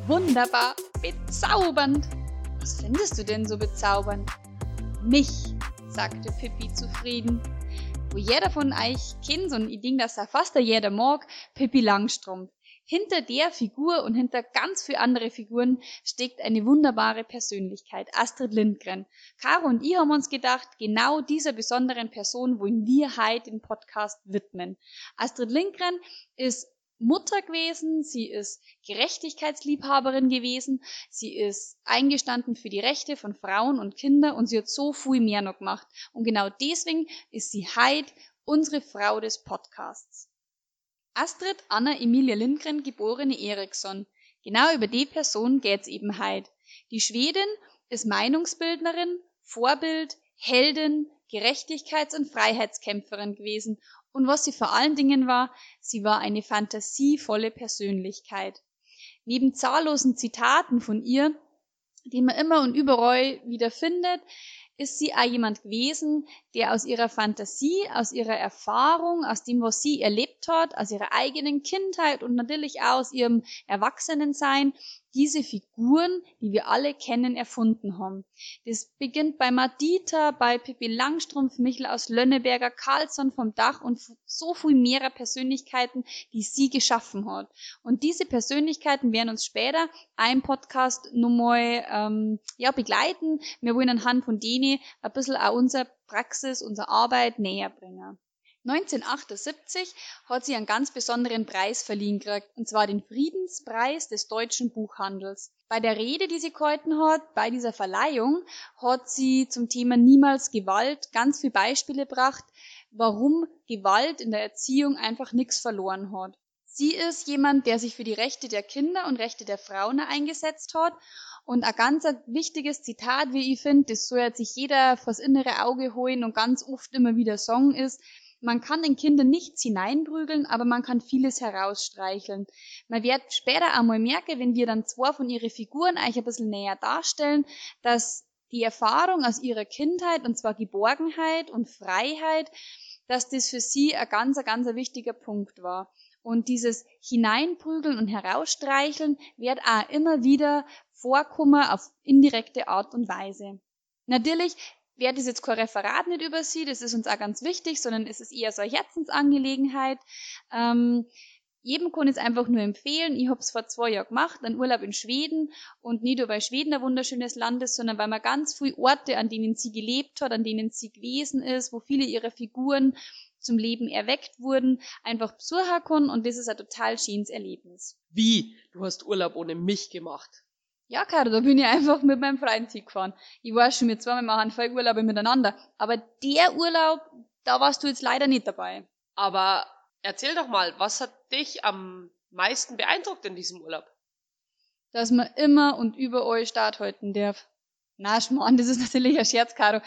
Wunderbar, bezaubernd. Was findest du denn so bezaubernd? Mich, sagte Pippi zufrieden. Wo jeder von euch kennt, und ich denke, dass er fast jeder mag, Pippi Langstrumpf. Hinter der Figur und hinter ganz viele andere Figuren steckt eine wunderbare Persönlichkeit, Astrid Lindgren. Caro und ich haben uns gedacht, genau dieser besonderen Person wollen wir heute den Podcast widmen. Astrid Lindgren ist Mutter gewesen, sie ist Gerechtigkeitsliebhaberin gewesen, sie ist eingestanden für die Rechte von Frauen und Kindern und sie hat so viel mehr noch gemacht. Und genau deswegen ist sie heute unsere Frau des Podcasts. Astrid Anna Emilia Lindgren, geborene Eriksson. Genau über die Person geht's eben heute. Die Schwedin ist Meinungsbildnerin, Vorbild, Heldin, Gerechtigkeits- und Freiheitskämpferin gewesen. Und was sie vor allen Dingen war, sie war eine fantasievolle Persönlichkeit. Neben zahllosen Zitaten von ihr, die man immer und überall wieder findet, ist sie auch jemand gewesen, der aus ihrer Fantasie, aus ihrer Erfahrung, aus dem, was sie erlebt hat, aus ihrer eigenen Kindheit und natürlich auch aus ihrem Erwachsenensein, diese Figuren, die wir alle kennen, erfunden haben. Das beginnt bei Madita, bei Pippi Langstrumpf, Michel aus Lönneberger, Carlsson vom Dach und so viel mehrer Persönlichkeiten, die sie geschaffen hat. Und diese Persönlichkeiten werden uns später im Podcast nochmal begleiten. Wir wollen anhand von denen ein bisschen auch unsere Praxis, unsere Arbeit näher bringen. 1978 hat sie einen ganz besonderen Preis verliehen gekriegt, und zwar den Friedenspreis des deutschen Buchhandels. Bei der Rede, die sie gehalten hat, bei dieser Verleihung, hat sie zum Thema Niemals Gewalt ganz viele Beispiele gebracht, warum Gewalt in der Erziehung einfach nichts verloren hat. Sie ist jemand, der sich für die Rechte der Kinder und Rechte der Frauen eingesetzt hat. Und ein ganz wichtiges Zitat, wie ich finde, das soll jetzt sich jeder vors innere Auge holen und ganz oft immer wieder sagen, ist: Man kann den Kindern nichts hineinprügeln, aber man kann vieles herausstreicheln. Man wird später einmal merken, wenn wir dann zwei von ihren Figuren euch ein bisschen näher darstellen, dass die Erfahrung aus ihrer Kindheit, und zwar Geborgenheit und Freiheit, dass das für sie ein ganz wichtiger Punkt war. Und dieses Hineinprügeln und Herausstreicheln wird auch immer wieder vorkommen auf indirekte Art und Weise. Natürlich wäre das jetzt kein Referat nicht über sie, das ist uns auch ganz wichtig, sondern es ist eher so eine Herzensangelegenheit. Jedem kann ich es einfach nur empfehlen. Ich habe es vor 2 Jahren gemacht, einen Urlaub in Schweden, und nicht nur, weil Schweden ein wunderschönes Land ist, sondern weil man ganz viele Orte, an denen sie gelebt hat, an denen sie gewesen ist, wo viele ihrer Figuren zum Leben erweckt wurden, einfach besuchen kann, und das ist ein total schönes Erlebnis. Wie? Du hast Urlaub ohne mich gemacht? Ja, Caro, da bin ich einfach mit meinem Freund gefahren. Ich war schon mit 2 machen viele Urlaube miteinander, aber der Urlaub, da warst du jetzt leider nicht dabei. Aber erzähl doch mal, was hat dich am meisten beeindruckt in diesem Urlaub? Dass man immer und überall Start halten darf. Na, Schmarrn, das ist natürlich ein Scherz, Caro.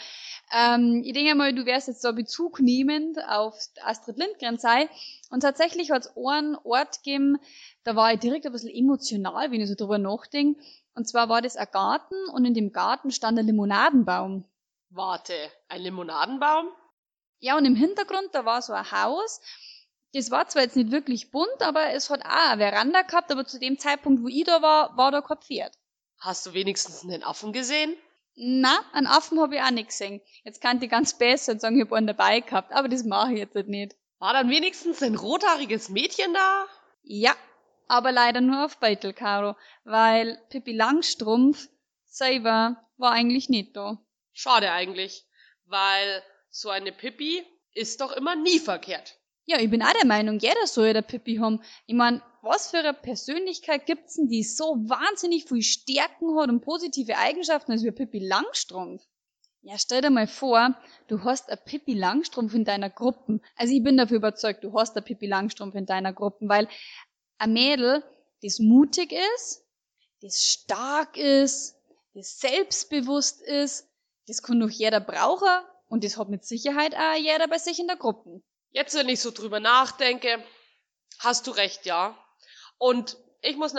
Ich denke mal, du wirst jetzt da Bezug nehmend auf Astrid Lindgren sein. Und tatsächlich hat es einen Ort gegeben, da war ich direkt ein bisschen emotional, wenn ich so drüber nachdenke. Und zwar war das ein Garten, und in dem Garten stand ein Limonadenbaum. Warte, ein Limonadenbaum? Ja, und im Hintergrund, da war so ein Haus. Das war zwar jetzt nicht wirklich bunt, aber es hat auch eine Veranda gehabt, aber zu dem Zeitpunkt, wo ich da war da kein Pferd. Hast du wenigstens einen Affen gesehen? Na, einen Affen habe ich auch nicht gesehen. Jetzt kann ich ganz besser sagen, ich habe einen dabei gehabt, aber das mache ich jetzt nicht. War dann wenigstens ein rothaariges Mädchen da? Ja, aber leider nur auf Beitel, Caro, weil Pippi Langstrumpf selber war eigentlich nicht da. Schade eigentlich, weil so eine Pippi ist doch immer nie verkehrt. Ja, ich bin auch der Meinung, jeder soll ja der Pippi haben. Ich mein, was für eine Persönlichkeit gibt's denn, die so wahnsinnig viel Stärken hat und positive Eigenschaften als wie Pippi Langstrumpf? Ja, stell dir mal vor, du hast eine Pippi Langstrumpf in deiner Gruppe. Also ich bin dafür überzeugt, du hast eine Pippi Langstrumpf in deiner Gruppe, weil ein Mädel, das mutig ist, das stark ist, das selbstbewusst ist, das kann doch jeder brauchen, und das hat mit Sicherheit auch jeder bei sich in der Gruppe. Jetzt, wenn ich so drüber nachdenke, hast du recht, ja. Und ich muss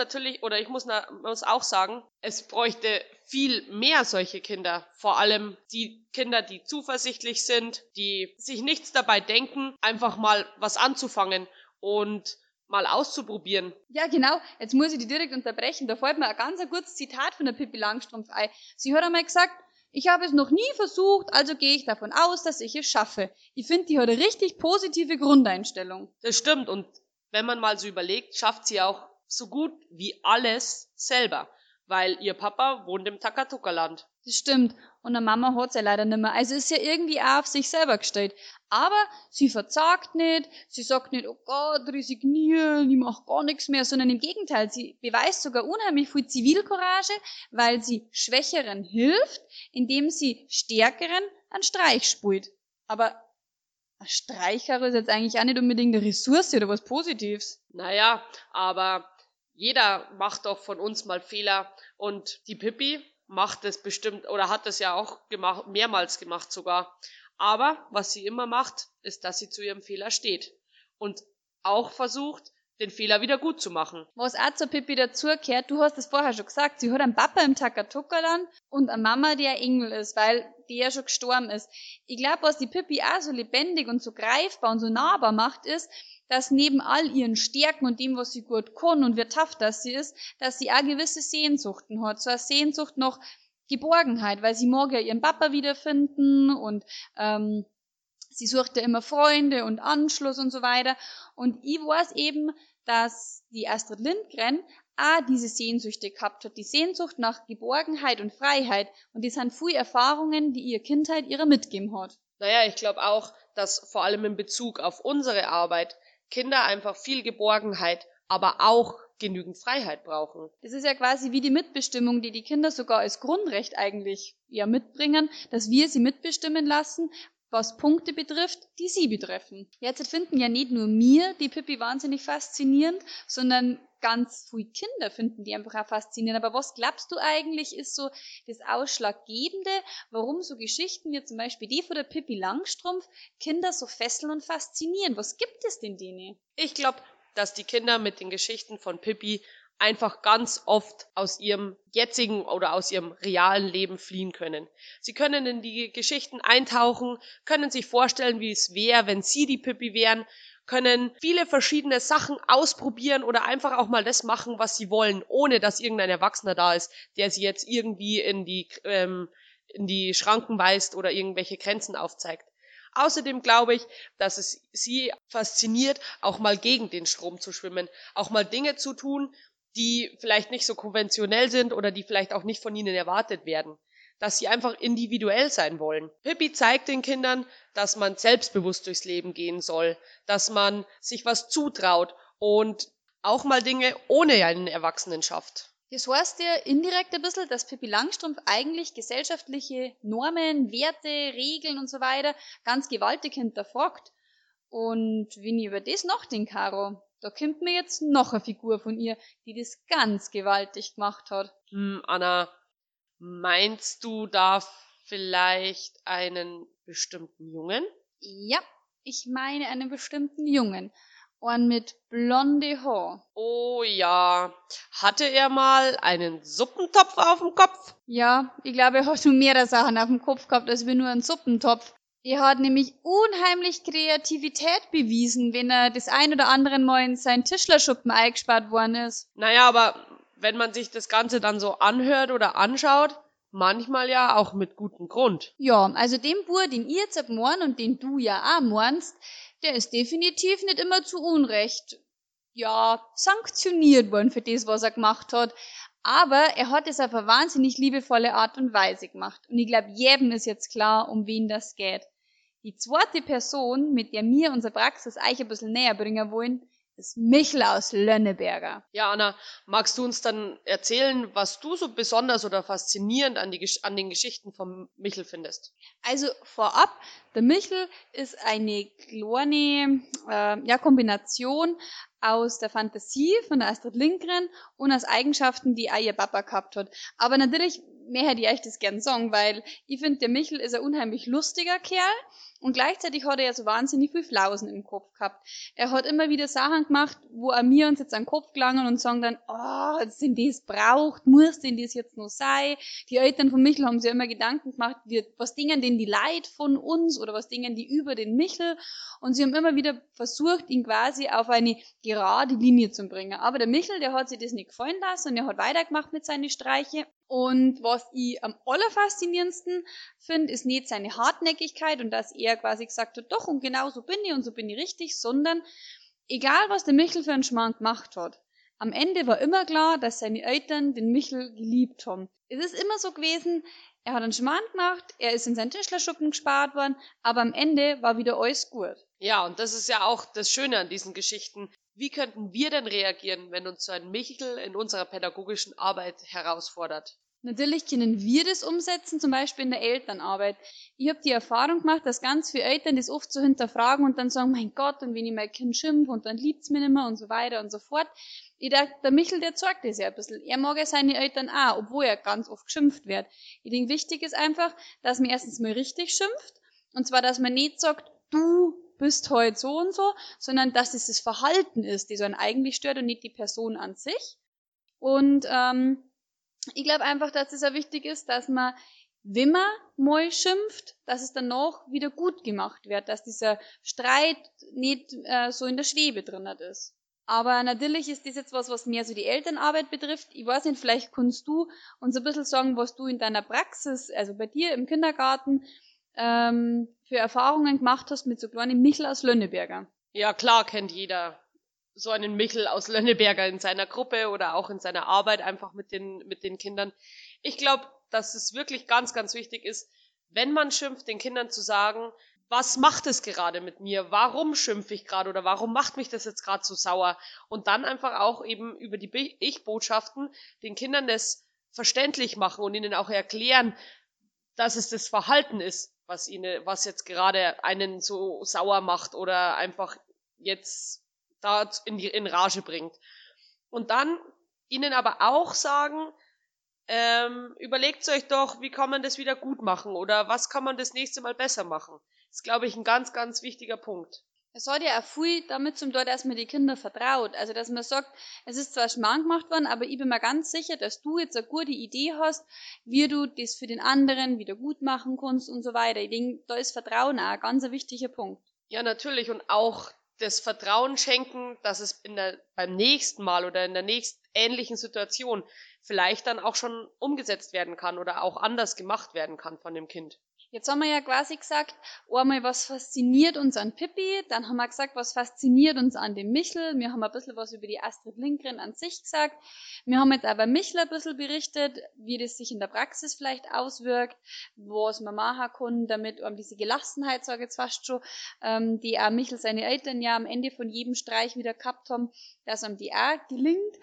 auch sagen, es bräuchte viel mehr solche Kinder. Vor allem die Kinder, die zuversichtlich sind, die sich nichts dabei denken, einfach mal was anzufangen und mal auszuprobieren. Ja, genau. Jetzt muss ich dich direkt unterbrechen. Da fällt mir ein ganz gutes Zitat von der Pippi Langstrumpf ein. Sie hat einmal gesagt, ich habe es noch nie versucht, also gehe ich davon aus, dass ich es schaffe. Ich finde, die hat eine richtig positive Grundeinstellung. Das stimmt. Und wenn man mal so überlegt, schafft sie auch so gut wie alles selber. Weil ihr Papa wohnt im Takatuka-Land. Das stimmt. Und eine Mama hat's ja leider nicht mehr. Also ist ja irgendwie auch auf sich selber gestellt. Aber sie verzagt nicht, sie sagt nicht, oh Gott, resignieren, ich mach gar nichts mehr, sondern im Gegenteil, sie beweist sogar unheimlich viel Zivilcourage, weil sie Schwächeren hilft, indem sie Stärkeren einen Streich spielt. Aber ein Streicher ist jetzt eigentlich auch nicht unbedingt eine Ressource oder was Positives. Naja, aber jeder macht doch von uns mal Fehler. Und die Pippi macht es bestimmt, oder hat es ja auch gemacht, mehrmals gemacht sogar. Aber was sie immer macht, ist, dass sie zu ihrem Fehler steht. Und auch versucht, den Fehler wieder gut zu machen. Was auch zur Pippi dazugehört, du hast es vorher schon gesagt, sie hat einen Papa im Takatuka-Land und eine Mama, die ein Engel ist, weil die ja schon gestorben ist. Ich glaube, was die Pippi auch so lebendig und so greifbar und so nahbar macht, ist, dass neben all ihren Stärken und dem, was sie gut kann und wie tough das sie ist, dass sie auch gewisse Sehnsuchten hat. So eine Sehnsucht nach Geborgenheit, weil sie mag ja ihren Papa wiederfinden und sie sucht ja immer Freunde und Anschluss und so weiter. Und ich weiß eben, dass die Astrid Lindgren auch diese Sehnsüchte gehabt hat. Die Sehnsucht nach Geborgenheit und Freiheit. Und das sind viele Erfahrungen, die ihre Kindheit ihrer mitgegeben hat. Naja, ich glaube auch, dass vor allem in Bezug auf unsere Arbeit Kinder einfach viel Geborgenheit, aber auch genügend Freiheit brauchen. Das ist ja quasi wie die Mitbestimmung, die die Kinder sogar als Grundrecht eigentlich ja mitbringen, dass wir sie mitbestimmen lassen, was Punkte betrifft, die sie betreffen. Jetzt finden ja nicht nur mir die Pippi wahnsinnig faszinierend, sondern ganz viele Kinder finden die einfach auch faszinierend. Aber was glaubst du eigentlich ist so das Ausschlaggebende, warum so Geschichten wie zum Beispiel die von der Pippi Langstrumpf Kinder so fesseln und faszinieren? Was gibt es denn denen? Ich glaube, dass die Kinder mit den Geschichten von Pippi einfach ganz oft aus ihrem jetzigen oder aus ihrem realen Leben fliehen können. Sie können in die Geschichten eintauchen, können sich vorstellen, wie es wäre, wenn sie die Pippi wären, können viele verschiedene Sachen ausprobieren oder einfach auch mal das machen, was sie wollen, ohne dass irgendein Erwachsener da ist, der sie jetzt irgendwie in die Schranken weist oder irgendwelche Grenzen aufzeigt. Außerdem glaube ich, dass es sie fasziniert, auch mal gegen den Strom zu schwimmen, auch mal Dinge zu tun, die vielleicht nicht so konventionell sind oder die vielleicht auch nicht von ihnen erwartet werden. Dass sie einfach individuell sein wollen. Pippi zeigt den Kindern, dass man selbstbewusst durchs Leben gehen soll, dass man sich was zutraut und auch mal Dinge ohne einen Erwachsenen schafft. Das heißt ja indirekt ein bisschen, dass Pippi Langstrumpf eigentlich gesellschaftliche Normen, Werte, Regeln und so weiter ganz gewaltig hinterfragt. Und wenn ich über das nachdenke, Caro, da kommt mir jetzt noch eine Figur von ihr, die das ganz gewaltig gemacht hat. Anna, meinst du da vielleicht einen bestimmten Jungen? Ja, ich meine einen bestimmten Jungen. Einen mit blonde Haar. Oh ja. Hatte er mal einen Suppentopf auf dem Kopf? Ja, ich glaube, er hat schon mehrere Sachen auf dem Kopf gehabt, als wie nur einen Suppentopf. Er hat nämlich unheimlich Kreativität bewiesen, wenn er das ein oder andere Mal in seinen Tischlerschuppen eingespart worden ist. Naja, aber wenn man sich das Ganze dann so anhört oder anschaut, manchmal ja auch mit gutem Grund. Ja, also den Bur, den ihr jetzt morgen und den du ja auch meinst, der ist definitiv nicht immer zu Unrecht, ja, sanktioniert worden für das, was er gemacht hat. Aber er hat es auf eine wahnsinnig liebevolle Art und Weise gemacht. Und ich glaube, jedem ist jetzt klar, um wen das geht. Die zweite Person, mit der wir unsere Praxis euch ein bisschen näher bringen wollen, ist Michel aus Lönneberger. Ja, Anna, magst du uns dann erzählen, was du so besonders oder faszinierend an den Geschichten von Michel findest? Also vorab, der Michel ist eine kleine Kombination aus der Fantasie von der Astrid Lindgren und aus Eigenschaften, die auch ihr Papa gehabt hat. Aber natürlich mehr hätte ich euch das gern sagen, weil ich finde, der Michel ist ein unheimlich lustiger Kerl und gleichzeitig hat er ja so wahnsinnig viel Flausen im Kopf gehabt. Er hat immer wieder Sachen gemacht, wo er mir uns jetzt an den Kopf gelangen und sagen dann, oh, jetzt sind das braucht, muss denn das jetzt noch sein? Die Eltern von Michel haben sich immer Gedanken gemacht, was dingen denn die Leid von uns oder was dingen die über den Michel? Und sie haben immer wieder versucht, ihn quasi auf eine gerade Linie zu bringen. Aber der Michel, der hat sich das nicht gefallen lassen und er hat weitergemacht mit seinen Streiche. Und was ich am allerfaszinierendsten finde, ist nicht seine Hartnäckigkeit und dass er quasi gesagt hat, doch und genau so bin ich und so bin ich richtig, sondern egal was der Michel für einen Schmarrn gemacht hat, am Ende war immer klar, dass seine Eltern den Michel geliebt haben. Es ist immer so gewesen, er hat einen Schmarrn gemacht, er ist in seinen Tischlerschuppen gespart worden, aber am Ende war wieder alles gut. Ja, und das ist ja auch das Schöne an diesen Geschichten. Wie könnten wir denn reagieren, wenn uns so ein Michel in unserer pädagogischen Arbeit herausfordert? Natürlich können wir das umsetzen, zum Beispiel in der Elternarbeit. Ich habe die Erfahrung gemacht, dass ganz viele Eltern das oft so hinterfragen und dann sagen, mein Gott, und wenn ich mein Kind schimpf und dann liebt's mir nicht mehr und so weiter und so fort. Ich denke, der Michel, der zeigt das ja ein bisschen. Er mag ja seine Eltern auch, obwohl er ganz oft geschimpft wird. Ich denke, wichtig ist einfach, dass man erstens mal richtig schimpft. Und zwar, dass man nicht sagt, du bist heute so und so, sondern dass es das Verhalten ist, das einen eigentlich stört und nicht die Person an sich. Und ich glaube einfach, dass es auch wichtig ist, dass man, wenn man mal schimpft, dass es danach wieder gut gemacht wird, dass dieser Streit nicht so in der Schwebe drin ist. Aber natürlich ist das jetzt was mehr so die Elternarbeit betrifft. Ich weiß nicht, vielleicht kannst du uns ein bisschen sagen, was du in deiner Praxis, also bei dir im Kindergarten, für Erfahrungen gemacht hast mit so kleinen Michel aus Lönneberger. Ja, klar kennt jeder so einen Michel aus Lönneberger in seiner Gruppe oder auch in seiner Arbeit einfach mit den Kindern. Ich glaube, dass es wirklich ganz, ganz wichtig ist, wenn man schimpft, den Kindern zu sagen, was macht es gerade mit mir? Warum schimpfe ich gerade oder warum macht mich das jetzt gerade so sauer? Und dann einfach auch eben über die Ich-Botschaften den Kindern das verständlich machen und ihnen auch erklären, dass es das Verhalten ist, was jetzt gerade einen so sauer macht oder einfach jetzt da in Rage bringt. Und dann ihnen aber auch sagen, überlegt euch doch, wie kann man das wieder gut machen oder was kann man das nächste Mal besser machen. Das ist, glaube ich, ein ganz, ganz wichtiger Punkt. Es hat ja auch viel damit zum tun, dass man die Kinder vertraut. Also, dass man sagt, es ist zwar Schmarrn gemacht worden, aber ich bin mir ganz sicher, dass du jetzt eine gute Idee hast, wie du das für den anderen wieder gut machen kannst und so weiter. Ich denke, da ist Vertrauen auch ein ganz wichtiger Punkt. Ja, natürlich. Und auch das Vertrauen schenken, dass es beim nächsten Mal oder in der nächsten ähnlichen Situation vielleicht dann auch schon umgesetzt werden kann oder auch anders gemacht werden kann von dem Kind. Jetzt haben wir ja quasi gesagt, einmal was fasziniert uns an Pippi, dann haben wir gesagt, was fasziniert uns an dem Michel, wir haben ein bisschen was über die Astrid Lindgren an sich gesagt, wir haben jetzt aber Michel ein bisschen berichtet, wie das sich in der Praxis vielleicht auswirkt, was man machen kann, damit diese Gelassenheit, sage ich jetzt fast schon, die auch Michel seine Eltern ja am Ende von jedem Streich wieder gehabt haben, dass ihm die auch gelingt.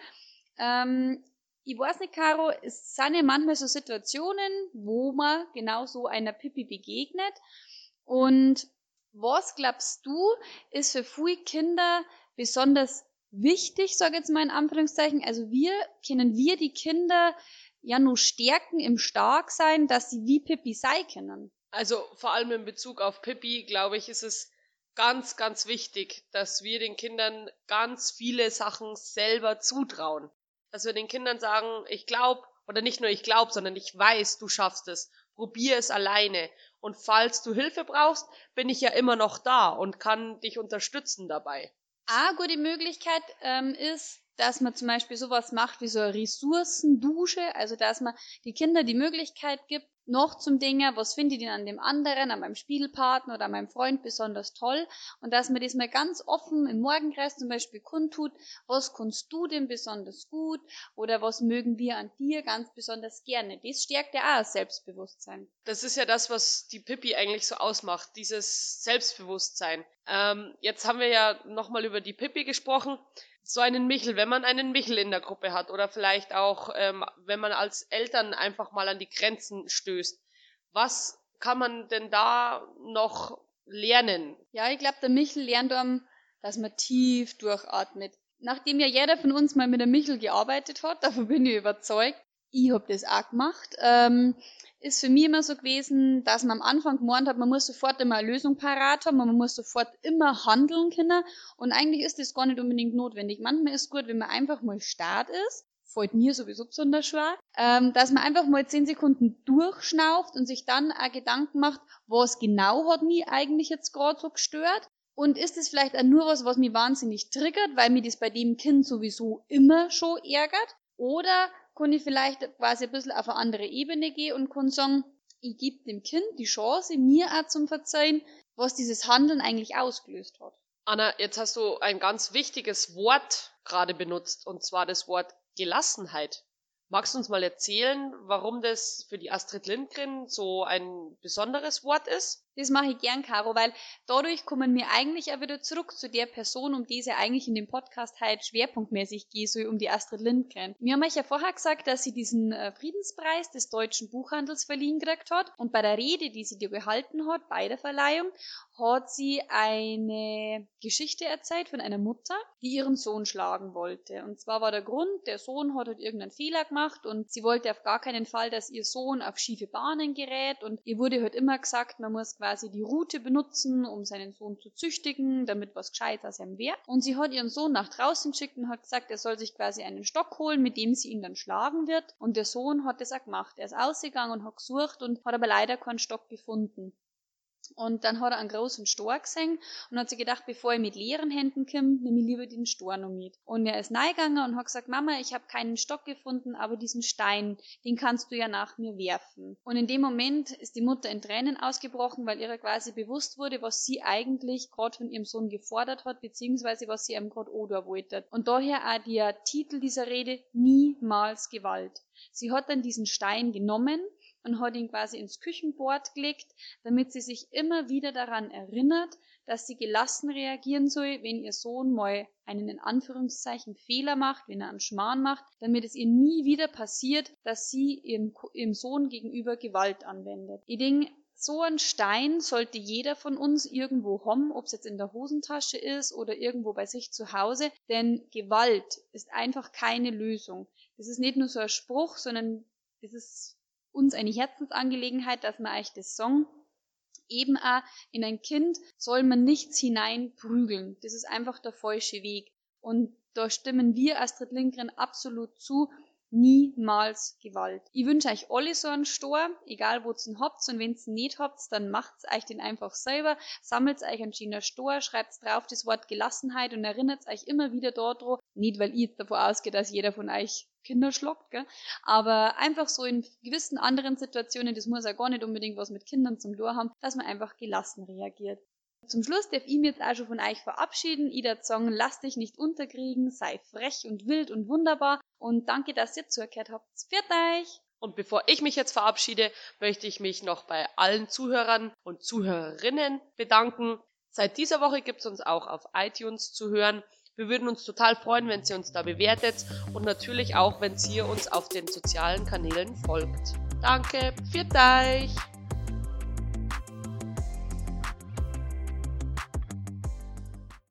Ich weiß nicht, Caro, es sind ja manchmal so Situationen, wo man genau so einer Pippi begegnet. Und was glaubst du, ist für viele Kinder besonders wichtig, sage ich jetzt mal in Anführungszeichen? Also können wir die Kinder ja nur stärken im Starksein, dass sie wie Pippi sein können? Also vor allem in Bezug auf Pippi, glaube ich, ist es ganz, ganz wichtig, dass wir den Kindern ganz viele Sachen selber zutrauen. Dass wir den Kindern sagen, ich glaube, oder nicht nur ich glaube, sondern ich weiß, du schaffst es. Probier es alleine. Und falls du Hilfe brauchst, bin ich ja immer noch da und kann dich unterstützen dabei. Eine gute Möglichkeit ist, dass man zum Beispiel sowas macht wie so eine Ressourcendusche, also dass man die Kinder die Möglichkeit gibt, noch zum Dinge, was finde ich denn an dem anderen, an meinem Spielpartner oder an meinem Freund besonders toll und dass man das mal ganz offen im Morgenkreis zum Beispiel kundtut, was kannst du denn besonders gut oder was mögen wir an dir ganz besonders gerne. Das stärkt ja auch das Selbstbewusstsein. Das ist ja das, was die Pippi eigentlich so ausmacht, dieses Selbstbewusstsein. Jetzt haben wir ja nochmal über die Pippi gesprochen. So einen Michel, wenn man einen Michel in der Gruppe hat oder vielleicht auch, wenn man als Eltern einfach mal an die Grenzen stößt. Was kann man denn da noch lernen? Ja, ich glaube, der Michel lernt dass man tief durchatmet. Nachdem ja jeder von uns mal mit dem Michel gearbeitet hat, davon bin ich überzeugt, Ich hab das auch gemacht. Ist für mich immer so gewesen, dass man am Anfang gemeint hat, man muss sofort immer eine Lösung parat haben und man muss sofort immer handeln können. Und eigentlich ist das gar nicht unbedingt notwendig. Manchmal ist es gut, wenn man einfach mal Start ist. Fällt mir sowieso besonders schwer. Dass man einfach mal 10 Sekunden durchschnauft und sich dann auch Gedanken macht, was genau hat mich eigentlich jetzt gerade so gestört. Und ist es vielleicht auch nur was mich wahnsinnig triggert, weil mir das bei dem Kind sowieso immer schon ärgert? Oder kann ich vielleicht quasi ein bisschen auf eine andere Ebene gehen und kann sagen, ich gebe dem Kind die Chance, mir auch zum Verzeihen, was dieses Handeln eigentlich ausgelöst hat. Anna, jetzt hast du ein ganz wichtiges Wort gerade benutzt, und zwar das Wort Gelassenheit. Magst du uns mal erzählen, warum das für die Astrid Lindgren so ein besonderes Wort ist? Das mache ich gern, Caro, weil dadurch kommen wir eigentlich auch wieder zurück zu der Person, um die es ja eigentlich in dem Podcast halt schwerpunktmäßig geht, so um die Astrid Lindgren. Wir haben euch ja vorher gesagt, dass sie diesen Friedenspreis des deutschen Buchhandels verliehen gekriegt hat, und bei der Rede, die sie dir gehalten hat, bei der Verleihung, hat sie eine Geschichte erzählt von einer Mutter, die ihren Sohn schlagen wollte. Und zwar war der Grund, der Sohn hat halt irgendeinen Fehler gemacht und sie wollte auf gar keinen Fall, dass ihr Sohn auf schiefe Bahnen gerät, und ihr wurde halt immer gesagt, man muss quasi die Route benutzen, um seinen Sohn zu züchtigen, damit was Gescheites aus ihm wäre. Und sie hat ihren Sohn nach draußen geschickt und hat gesagt, er soll sich quasi einen Stock holen, mit dem sie ihn dann schlagen wird. Und der Sohn hat das auch gemacht. Er ist ausgegangen und hat gesucht und hat aber leider keinen Stock gefunden. Und dann hat er einen großen Stor gesehen und hat sich gedacht, bevor ich mit leeren Händen komme, nehme ich lieber den Stor noch mit. Und er ist reingegangen und hat gesagt, Mama, ich habe keinen Stock gefunden, aber diesen Stein, den kannst du ja nach mir werfen. Und in dem Moment ist die Mutter in Tränen ausgebrochen, weil ihr quasi bewusst wurde, was sie eigentlich gerade von ihrem Sohn gefordert hat, beziehungsweise was sie ihm gerade oder wollte. Und daher auch der Titel dieser Rede, Niemals Gewalt. Sie hat dann diesen Stein genommen und hat ihn quasi ins Küchenbord gelegt, damit sie sich immer wieder daran erinnert, dass sie gelassen reagieren soll, wenn ihr Sohn mal einen in Anführungszeichen Fehler macht, wenn er einen Schmarrn macht, damit es ihr nie wieder passiert, dass sie ihrem Sohn gegenüber Gewalt anwendet. Ich denke, so ein Stein sollte jeder von uns irgendwo haben, ob es jetzt in der Hosentasche ist oder irgendwo bei sich zu Hause, denn Gewalt ist einfach keine Lösung. Das ist nicht nur so ein Spruch, sondern das ist uns eine Herzensangelegenheit, dass wir euch das sagen. Eben auch in ein Kind soll man nichts hineinprügeln. Das ist einfach der falsche Weg. Und da stimmen wir Astrid Lindgren absolut zu. Niemals Gewalt. Ich wünsche euch alle so einen Stor, egal wo ihr ihn habt, und wenn ihr ihn nicht habt, dann macht euch den einfach selber, sammelt euch einen schönen Stor, schreibt drauf das Wort Gelassenheit und erinnert euch immer wieder daran, nicht weil ich jetzt davon ausgehe, dass jeder von euch Kinder schlagt, gell? Aber einfach so in gewissen anderen Situationen, das muss ja gar nicht unbedingt was mit Kindern zum Tor haben, dass man einfach gelassen reagiert. Zum Schluss darf ich mich jetzt auch schon von euch verabschieden. Ich darf sagen, lass dich nicht unterkriegen, sei frech und wild und wunderbar, und danke, dass ihr zugehört habt. Pfiat euch! Und bevor ich mich jetzt verabschiede, möchte ich mich noch bei allen Zuhörern und Zuhörerinnen bedanken. Seit dieser Woche gibt es uns auch auf iTunes zu hören. Wir würden uns total freuen, wenn ihr uns da bewertet, und natürlich auch, wenn ihr uns auf den sozialen Kanälen folgt. Danke, pfiat euch!